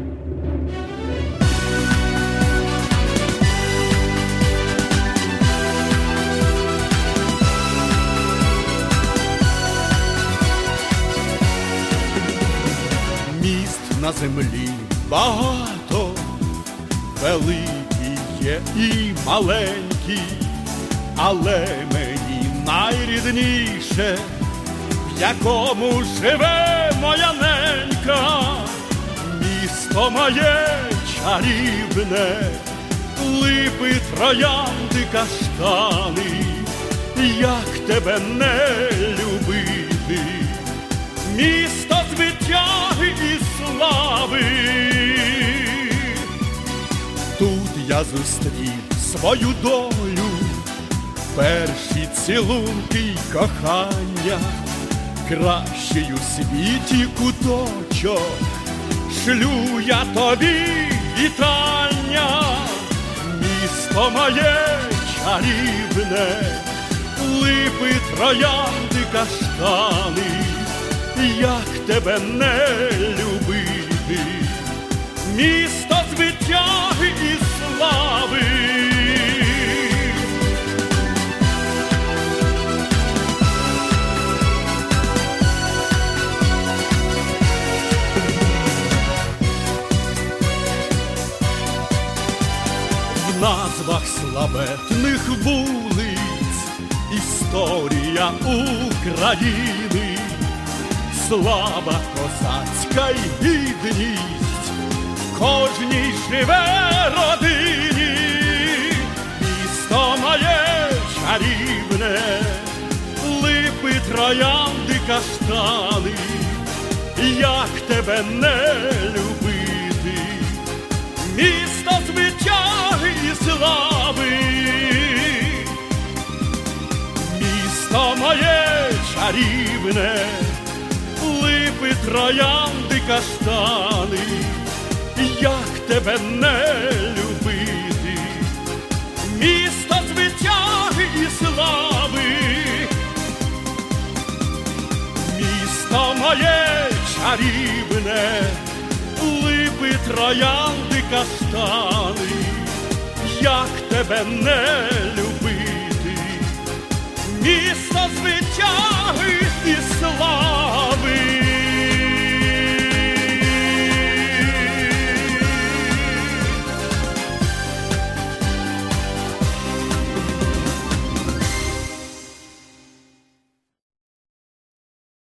Міст на землі багато, великі є і маленькі, але мені найрідніше, в якому живе моя ненька. Місто моє чарівне, липи, троянди, каштани, як тебе не любити, місто звитяги і слави. Тут я зустрів свою долю, перші цілунки й кохання, кращий у світі куточок, шлю я тобі вітання. Місто моє чарівне, липи, троянди, каштани, як тебе не любити, місто звитяги і слави. В назвах славетних вулиць історія України, слава козацька й гідність в кожній живе родині. Місто моє чарівне, липи, троянди, каштани, як тебе не любити, місто звитяги і слави. Місто моє чарівне, липи, троянди, каштани, як тебе не любити, місто звитяги і слави. Місто моє чарівне, липи, троянди, каштани, як тебе не любити, місто звитяги і слави.